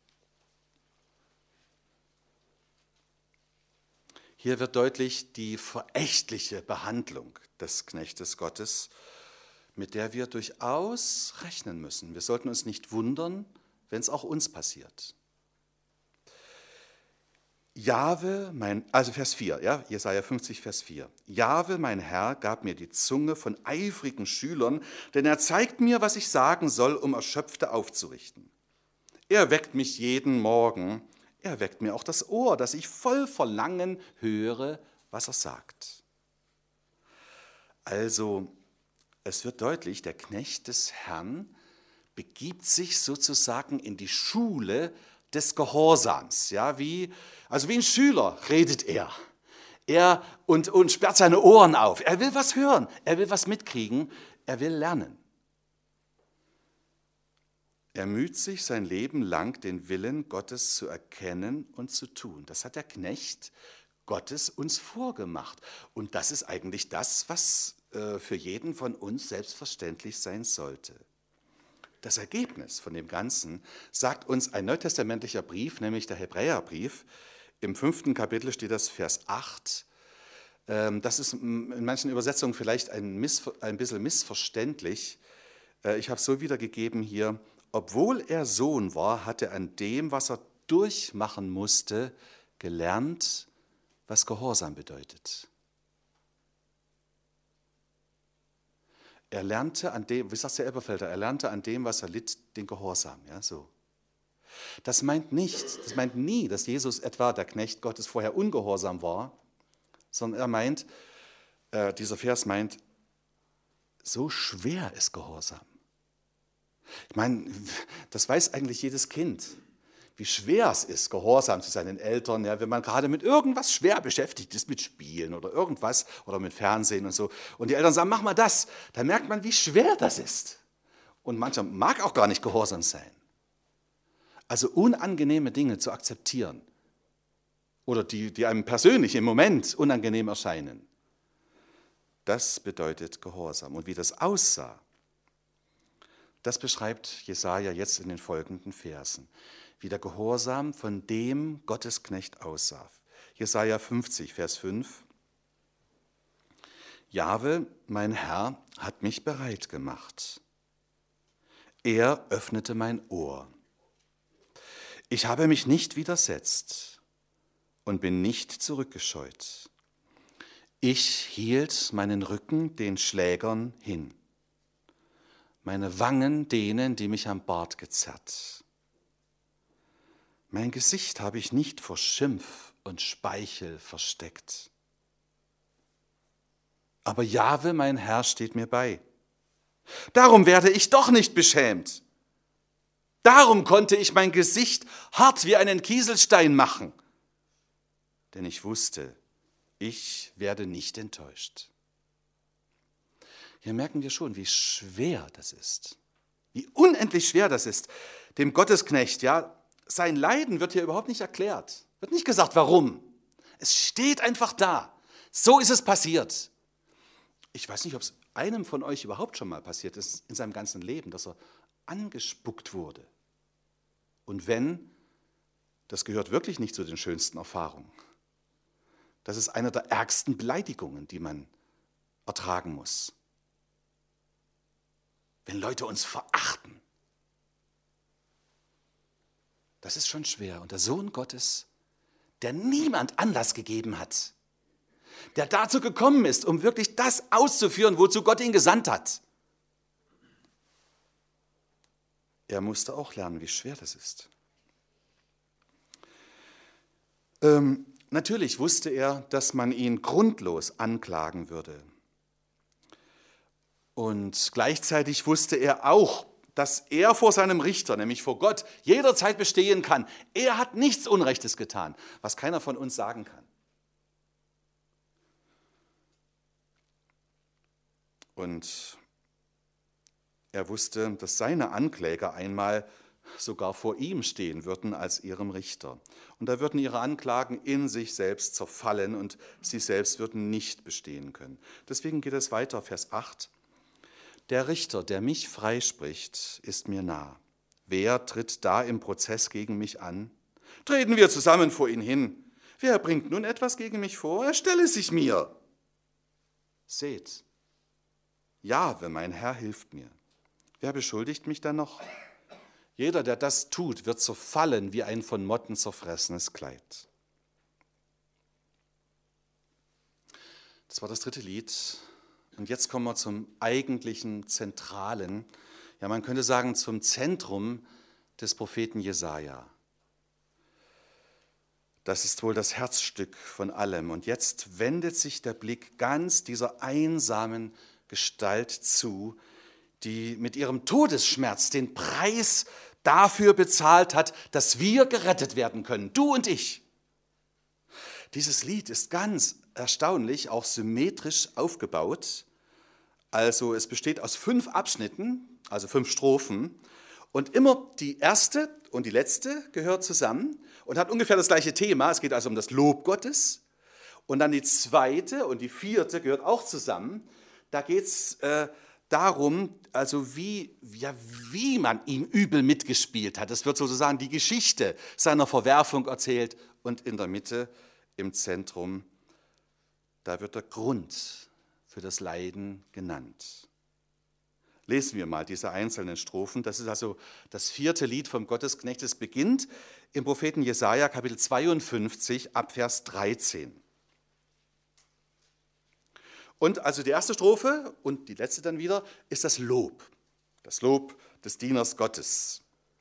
Hier wird deutlich die verächtliche Behandlung des Knechtes Gottes, mit der wir durchaus rechnen müssen. Wir sollten uns nicht wundern, wenn es auch uns passiert. Jahwe, mein, also Vers vier, ja, Jesaja fünfzig, Vers vier. Jahwe, mein Herr, gab mir die Zunge von eifrigen Schülern, denn er zeigt mir, was ich sagen soll, um Erschöpfte aufzurichten. Er weckt mich jeden Morgen, er weckt mir auch das Ohr, dass ich voll Verlangen höre, was er sagt. Also, es wird deutlich, der Knecht des Herrn begibt sich sozusagen in die Schule des Gehorsams, ja, wie, also wie ein Schüler redet er. Er und, und sperrt seine Ohren auf. Er will was hören, er will was mitkriegen, er will lernen. Er müht sich sein Leben lang, den Willen Gottes zu erkennen und zu tun. Das hat der Knecht Gottes uns vorgemacht. Und das ist eigentlich das, was äh, für jeden von uns selbstverständlich sein sollte. Das Ergebnis von dem Ganzen sagt uns ein neutestamentlicher Brief, nämlich der Hebräerbrief. Im fünften Kapitel steht das Vers acht. Das ist in manchen Übersetzungen vielleicht ein, Missver- ein bisschen missverständlich. Ich habe es so wiedergegeben hier. Obwohl er Sohn war, hat er an dem, was er durchmachen musste, gelernt, was Gehorsam bedeutet. Er lernte an dem, wie sagt der Elberfelder, er lernte an dem, was er litt, den Gehorsam. Ja, so. Das meint nicht, das meint nie, dass Jesus etwa der Knecht Gottes vorher ungehorsam war, sondern er meint, äh, dieser Vers meint, so schwer ist Gehorsam. Ich meine, das weiß eigentlich jedes Kind, wie schwer es ist, gehorsam zu seinen Eltern, ja, wenn man gerade mit irgendwas schwer beschäftigt ist, mit Spielen oder irgendwas oder mit Fernsehen und so. Und die Eltern sagen, mach mal das. Da merkt man, wie schwer das ist. Und mancher mag auch gar nicht gehorsam sein. Also unangenehme Dinge zu akzeptieren oder die, die einem persönlich im Moment unangenehm erscheinen, das bedeutet Gehorsam. Und wie das aussah, das beschreibt Jesaja jetzt in den folgenden Versen. Wie der Gehorsam von dem Gottesknecht aussah. Jesaja fünfzig, Vers fünf. Jahwe, mein Herr, hat mich bereit gemacht. Er öffnete mein Ohr. Ich habe mich nicht widersetzt und bin nicht zurückgescheut. Ich hielt meinen Rücken den Schlägern hin, meine Wangen denen, die mich am Bart gezerrt. Mein Gesicht habe ich nicht vor Schimpf und Speichel versteckt. Aber Jahwe, mein Herr, steht mir bei. Darum werde ich doch nicht beschämt. Darum konnte ich mein Gesicht hart wie einen Kieselstein machen. Denn ich wusste, ich werde nicht enttäuscht. Hier merken wir schon, wie schwer das ist. Wie unendlich schwer das ist. Dem Gottesknecht, ja, sein Leiden wird hier überhaupt nicht erklärt. Wird nicht gesagt, warum. Es steht einfach da. So ist es passiert. Ich weiß nicht, ob es einem von euch überhaupt schon mal passiert ist in seinem ganzen Leben, dass er angespuckt wurde. Und wenn, das gehört wirklich nicht zu den schönsten Erfahrungen. Das ist eine der ärgsten Beleidigungen, die man ertragen muss. Wenn Leute uns verachten, das ist schon schwer. Und der Sohn Gottes, der niemand Anlass gegeben hat, der dazu gekommen ist, um wirklich das auszuführen, wozu Gott ihn gesandt hat, er musste auch lernen, wie schwer das ist. Ähm, natürlich wusste er, dass man ihn grundlos anklagen würde. Und gleichzeitig wusste er auch, dass er vor seinem Richter, nämlich vor Gott, jederzeit bestehen kann. Er hat nichts Unrechtes getan, was keiner von uns sagen kann. Und er wusste, dass seine Ankläger einmal sogar vor ihm stehen würden als ihrem Richter. Und da würden ihre Anklagen in sich selbst zerfallen und sie selbst würden nicht bestehen können. Deswegen geht es weiter, Vers acht. Der Richter, der mich freispricht, ist mir nah. Wer tritt da im Prozess gegen mich an? Treten wir zusammen vor ihn hin. Wer bringt nun etwas gegen mich vor? Er stelle sich mir. Seht, Jahwe, mein Herr, hilft mir. Wer beschuldigt mich dann noch? Jeder, der das tut, wird zerfallen wie ein von Motten zerfressenes Kleid. Das war das dritte Lied. Und jetzt kommen wir zum eigentlichen Zentralen, ja man könnte sagen zum Zentrum des Propheten Jesaja. Das ist wohl das Herzstück von allem. Und jetzt wendet sich der Blick ganz dieser einsamen Gestalt zu, die mit ihrem Todesschmerz den Preis dafür bezahlt hat, dass wir gerettet werden können, du und ich. Dieses Lied ist ganz erstaunlich, auch symmetrisch aufgebaut. Also es besteht aus fünf Abschnitten, also fünf Strophen. Und immer die erste und die letzte gehört zusammen und hat ungefähr das gleiche Thema. Es geht also um das Lob Gottes. Und dann die zweite und die vierte gehört auch zusammen. Da geht es äh, darum, also wie, ja, wie man ihm übel mitgespielt hat. Es wird sozusagen die Geschichte seiner Verwerfung erzählt. Und in der Mitte, im Zentrum, da wird der Grund für das Leiden genannt. Lesen wir mal diese einzelnen Strophen. Das ist also das vierte Lied vom Gottesknecht. Es beginnt im Propheten Jesaja, Kapitel zweiundfünfzig, ab Vers dreizehn. Und also die erste Strophe und die letzte dann wieder ist das Lob. Das Lob des Dieners Gottes.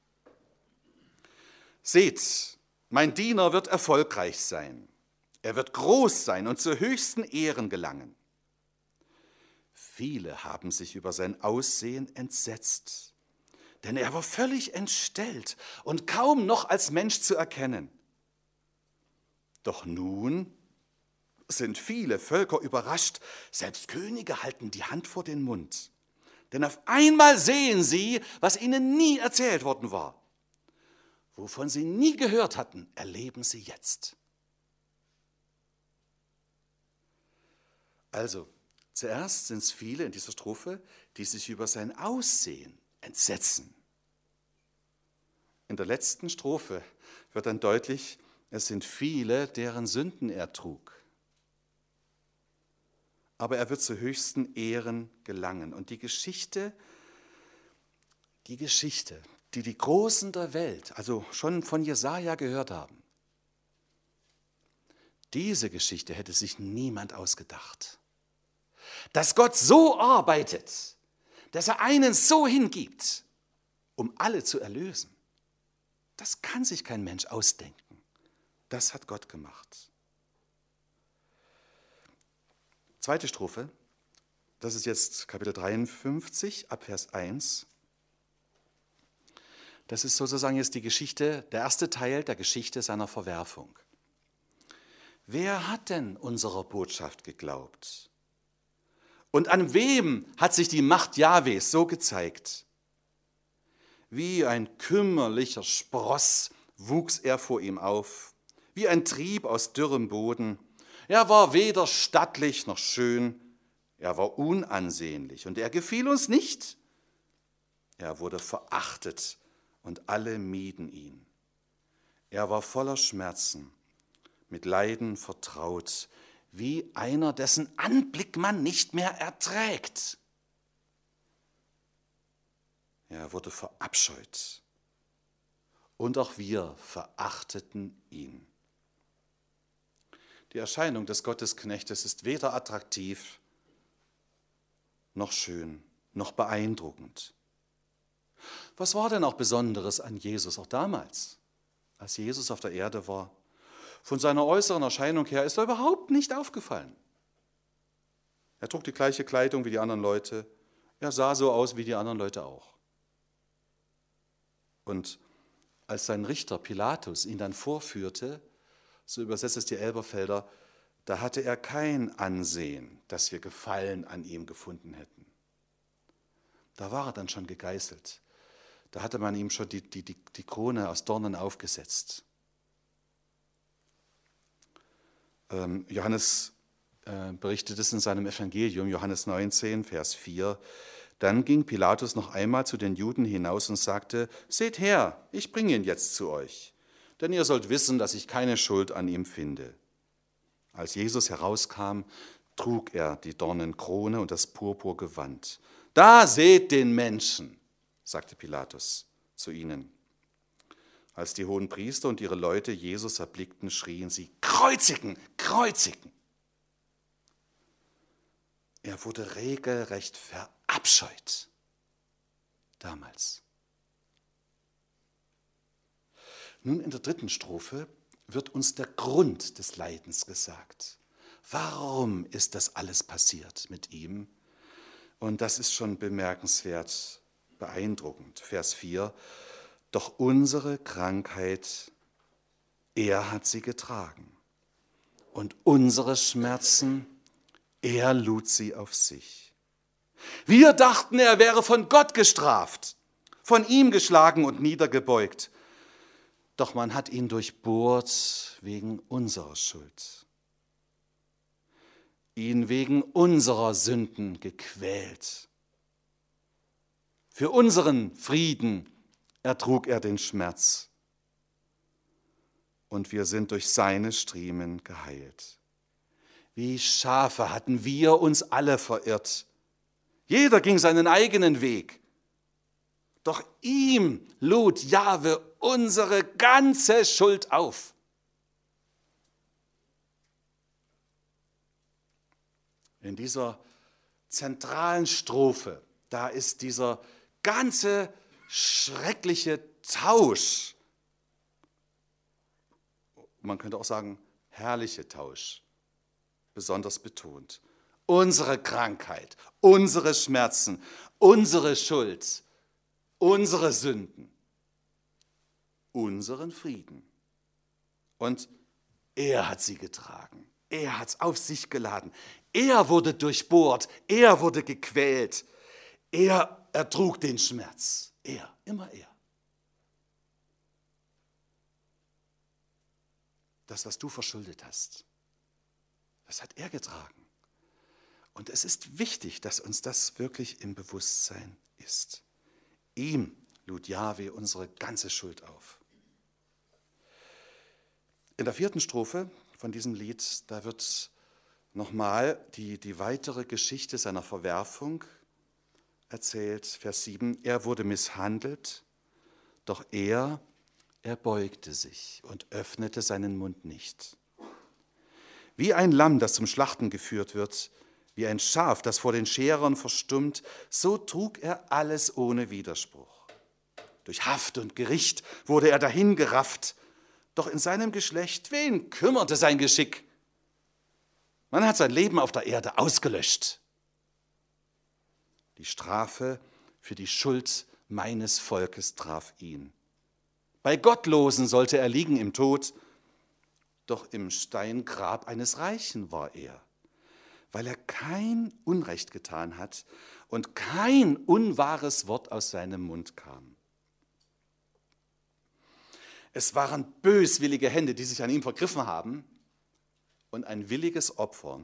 Seht, mein Diener wird erfolgreich sein. Er wird groß sein und zu höchsten Ehren gelangen. Viele haben sich über sein Aussehen entsetzt, denn er war völlig entstellt und kaum noch als Mensch zu erkennen. Doch nun sind viele Völker überrascht, selbst Könige halten die Hand vor den Mund. Denn auf einmal sehen sie, was ihnen nie erzählt worden war. Wovon sie nie gehört hatten, erleben sie jetzt. Also, zuerst sind es viele in dieser Strophe, die sich über sein Aussehen entsetzen. In der letzten Strophe wird dann deutlich, es sind viele, deren Sünden er trug. Aber er wird zu höchsten Ehren gelangen. Und die Geschichte, die Geschichte, die die Großen der Welt, also schon von Jesaja gehört haben, diese Geschichte hätte sich niemand ausgedacht. Dass Gott so arbeitet, dass er einen so hingibt, um alle zu erlösen, das kann sich kein Mensch ausdenken. Das hat Gott gemacht. Zweite Strophe, das ist jetzt Kapitel dreiundfünfzig, ab Vers eins. Das ist sozusagen jetzt die Geschichte, der erste Teil der Geschichte seiner Verwerfung. Wer hat denn unserer Botschaft geglaubt? Und an wem hat sich die Macht Jahwes so gezeigt? Wie ein kümmerlicher Spross wuchs er vor ihm auf, wie ein Trieb aus dürrem Boden. Er war weder stattlich noch schön, er war unansehnlich und er gefiel uns nicht. Er wurde verachtet und alle mieden ihn. Er war voller Schmerzen, mit Leiden vertraut, wie einer, dessen Anblick man nicht mehr erträgt. Er wurde verabscheut und auch wir verachteten ihn. Die Erscheinung des Gottesknechtes ist weder attraktiv, noch schön, noch beeindruckend. Was war denn auch Besonderes an Jesus, auch damals, als Jesus auf der Erde war? Von seiner äußeren Erscheinung her ist er überhaupt nicht aufgefallen. Er trug die gleiche Kleidung wie die anderen Leute. Er sah so aus wie die anderen Leute auch. Und als sein Richter Pilatus ihn dann vorführte, so übersetzt es die Elberfelder, da hatte er kein Ansehen, dass wir Gefallen an ihm gefunden hätten. Da war er dann schon gegeißelt. Da hatte man ihm schon die, die, die, die Krone aus Dornen aufgesetzt. Ähm, Johannes äh, berichtet es in seinem Evangelium, Johannes neunzehn, Vers vier. Dann ging Pilatus noch einmal zu den Juden hinaus und sagte, seht her, ich bringe ihn jetzt zu euch, denn ihr sollt wissen, dass ich keine Schuld an ihm finde. Als Jesus herauskam, trug er die Dornenkrone und das Purpurgewand. Da seht den Menschen, sagte Pilatus zu ihnen. Als die Hohenpriester und ihre Leute Jesus erblickten, schrien sie, kreuzigen, kreuzigen. Er wurde regelrecht verabscheut. Damals. Nun in der dritten Strophe wird uns der Grund des Leidens gesagt. Warum ist das alles passiert mit ihm? Und das ist schon bemerkenswert, beeindruckend. Vers vier. Doch unsere Krankheit, er hat sie getragen. Und unsere Schmerzen, er lud sie auf sich. Wir dachten, er wäre von Gott gestraft, von ihm geschlagen und niedergebeugt. Doch man hat ihn durchbohrt wegen unserer Schuld, ihn wegen unserer Sünden gequält. Für unseren Frieden ertrug er den Schmerz und wir sind durch seine Striemen geheilt. Wie Schafe hatten wir uns alle verirrt. Jeder ging seinen eigenen Weg. Doch ihm lud Jahwe unsere ganze Schuld auf. In dieser zentralen Strophe, da ist dieser ganze schreckliche Tausch, man könnte auch sagen herrliche Tausch, besonders betont. Unsere Krankheit, unsere Schmerzen, unsere Schuld, unsere Sünden, unseren Frieden. Und er hat sie getragen, er hat es auf sich geladen, er wurde durchbohrt, er wurde gequält, er ertrug den Schmerz, er, immer er. Das, was du verschuldet hast, das hat er getragen. Und es ist wichtig, dass uns das wirklich im Bewusstsein ist. Ihm lud Jahwe unsere ganze Schuld auf. In der vierten Strophe von diesem Lied, da wird nochmal die, die weitere Geschichte seiner Verwerfung erzählt. Vers sieben, er wurde misshandelt, doch er, er beugte sich und öffnete seinen Mund nicht. Wie ein Lamm, das zum Schlachten geführt wird, wie ein Schaf, das vor den Scherern verstummt, so trug er alles ohne Widerspruch. Durch Haft und Gericht wurde er dahingerafft, doch in seinem Geschlecht, wen kümmerte sein Geschick? Man hat sein Leben auf der Erde ausgelöscht. Die Strafe für die Schuld meines Volkes traf ihn. Bei Gottlosen sollte er liegen im Tod. Doch im Steingrab eines Reichen war er, weil er kein Unrecht getan hat und kein unwahres Wort aus seinem Mund kam. Es waren böswillige Hände, die sich an ihm vergriffen haben, und ein williges Opfer.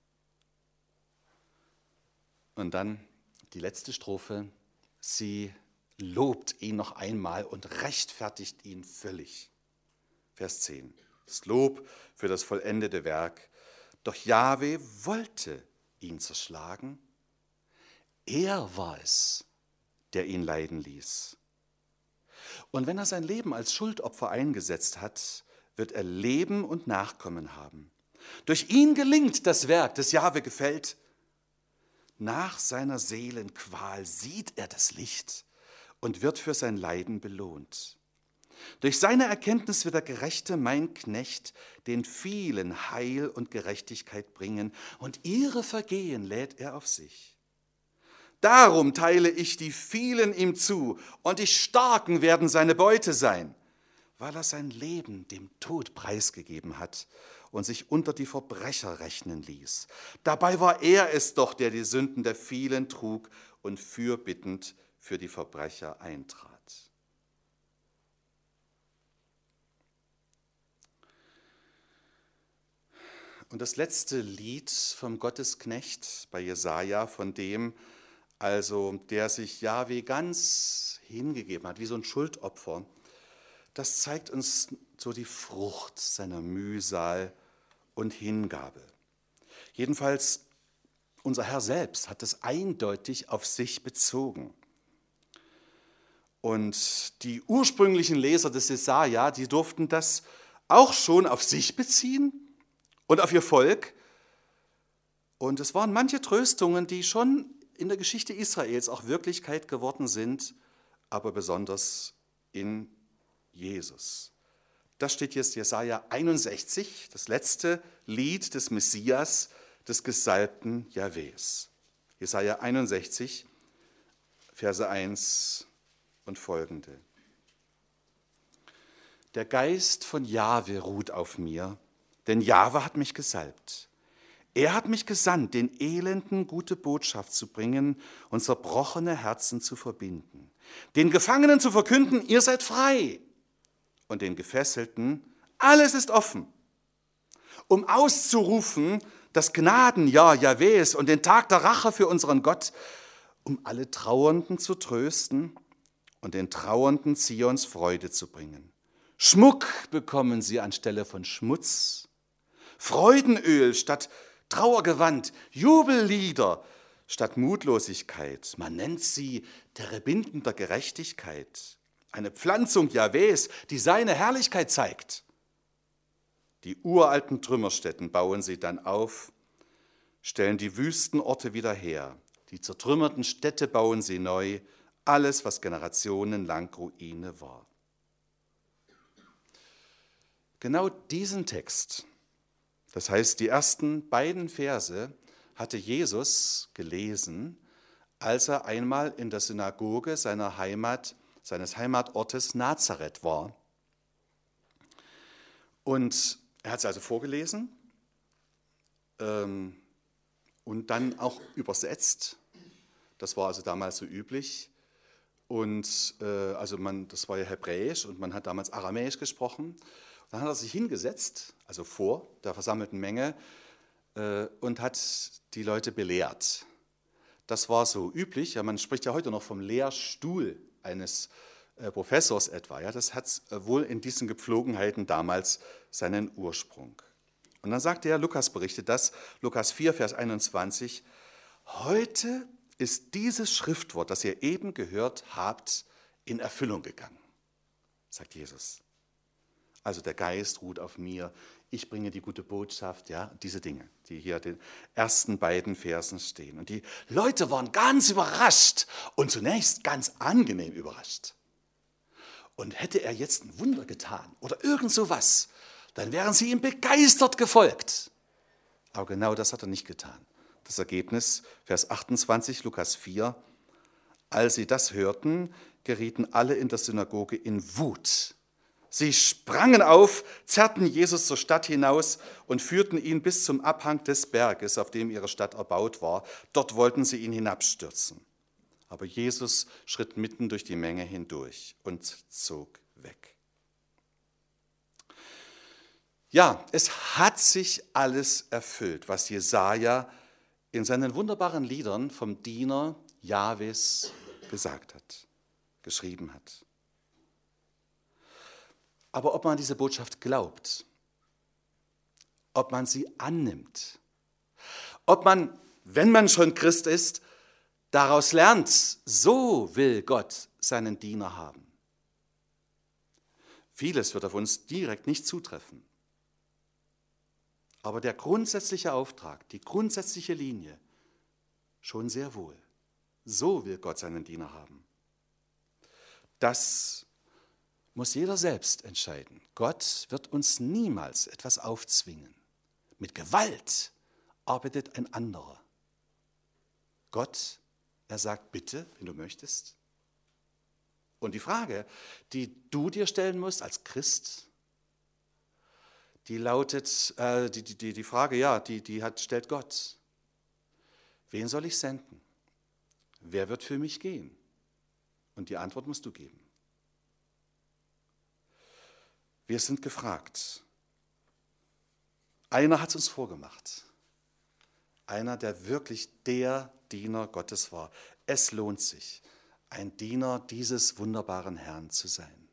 Und dann die letzte Strophe, sie lobt ihn noch einmal und rechtfertigt ihn völlig. Vers zehn, das Lob für das vollendete Werk. Doch Jahwe wollte ihn zerschlagen. Er war es, der ihn leiden ließ. Und wenn er sein Leben als Schuldopfer eingesetzt hat, wird er Leben und Nachkommen haben. Durch ihn gelingt das Werk, das Jahwe gefällt. Nach seiner Seelenqual sieht er das Licht und wird für sein Leiden belohnt. Durch seine Erkenntnis wird der Gerechte, mein Knecht, den vielen Heil und Gerechtigkeit bringen, und ihre Vergehen lädt er auf sich. Darum teile ich die vielen ihm zu, und die Starken werden seine Beute sein, weil er sein Leben dem Tod preisgegeben hat und sich unter die Verbrecher rechnen ließ. Dabei war er es doch, der die Sünden der vielen trug und fürbittend für die Verbrecher eintrat. Und das letzte Lied vom Gottesknecht bei Jesaja, von dem, also der sich Jahwe ganz hingegeben hat, wie so ein Schuldopfer, das zeigt uns so die Frucht seiner Mühsal und Hingabe. Jedenfalls, unser Herr selbst hat es eindeutig auf sich bezogen. Und die ursprünglichen Leser des Jesaja, die durften das auch schon auf sich beziehen und auf ihr Volk. Und es waren manche Tröstungen, die schon in der Geschichte Israels auch Wirklichkeit geworden sind, aber besonders in Jesus. Das steht jetzt Jesaja einundsechzig, das letzte Lied des Messias, des gesalbten Jahwes. Jesaja einundsechzig, Verse eins und folgende. Der Geist von Jahwe ruht auf mir, denn Jahwe hat mich gesalbt. Er hat mich gesandt, den Elenden gute Botschaft zu bringen und zerbrochene Herzen zu verbinden, den Gefangenen zu verkünden, ihr seid frei, und den Gefesselten, alles ist offen, um auszurufen das Gnadenjahr Jahwes und den Tag der Rache für unseren Gott, um alle Trauernden zu trösten und den Trauernden Zions Freude zu bringen. Schmuck bekommen sie anstelle von Schmutz, Freudenöl statt Trauergewand, Jubellieder statt Mutlosigkeit. Man nennt sie Terebinden der Gerechtigkeit, eine Pflanzung Jahwes, die seine Herrlichkeit zeigt. Die uralten Trümmerstätten bauen sie dann auf, stellen die Wüstenorte wieder her. Die zertrümmerten Städte bauen sie neu, alles, was generationenlang Ruine war. Genau diesen Text, das heißt die ersten beiden Verse, hatte Jesus gelesen, als er einmal in der Synagoge seiner Heimat, seines Heimatortes Nazareth war. Und er hat es also vorgelesen ähm, und dann auch übersetzt. Das war also damals so üblich. Und äh, also man, das war ja Hebräisch und man hat damals Aramäisch gesprochen. Dann hat er sich hingesetzt, also vor der versammelten Menge, äh, und hat die Leute belehrt. Das war so üblich. Ja, man spricht ja heute noch vom Lehrstuhl eines äh, Professors etwa. Ja, das hat äh, wohl in diesen Gepflogenheiten damals seinen Ursprung. Und dann sagte er, Lukas berichtet das, Lukas vier, Vers einundzwanzig, heute ist dieses Schriftwort, das ihr eben gehört habt, in Erfüllung gegangen, sagt Jesus. Also der Geist ruht auf mir, ich bringe die gute Botschaft, ja, diese Dinge, die hier in den ersten beiden Versen stehen. Und die Leute waren ganz überrascht und zunächst ganz angenehm überrascht. Und hätte er jetzt ein Wunder getan oder irgend sowas, dann wären sie ihm begeistert gefolgt. Aber genau das hat er nicht getan. Das Ergebnis, Vers achtundzwanzig, Lukas vier, als sie das hörten, gerieten alle in der Synagoge in Wut Sie sprangen auf, zerrten Jesus zur Stadt hinaus und führten ihn bis zum Abhang des Berges, auf dem ihre Stadt erbaut war. Dort wollten sie ihn hinabstürzen. Aber Jesus schritt mitten durch die Menge hindurch und zog weg. Ja, es hat sich alles erfüllt, was Jesaja in seinen wunderbaren Liedern vom Diener Jahwes gesagt hat, geschrieben hat. Aber ob man diese Botschaft glaubt, ob man sie annimmt, ob man, wenn man schon Christ ist, daraus lernt, so will Gott seinen Diener haben. Vieles wird auf uns direkt nicht zutreffen. Aber der grundsätzliche Auftrag, die grundsätzliche Linie, schon sehr wohl. So will Gott seinen Diener haben. Das muss jeder selbst entscheiden. Gott wird uns niemals etwas aufzwingen. Mit Gewalt arbeitet ein anderer. Gott, er sagt, bitte, wenn du möchtest. Und die Frage, die du dir stellen musst als Christ, die lautet, äh, die, die, die Frage, ja, die, die hat, stellt Gott. Wen soll ich senden? Wer wird für mich gehen? Und die Antwort musst du geben. Wir sind gefragt. Einer hat es uns vorgemacht. Einer, der wirklich der Diener Gottes war. Es lohnt sich, ein Diener dieses wunderbaren Herrn zu sein.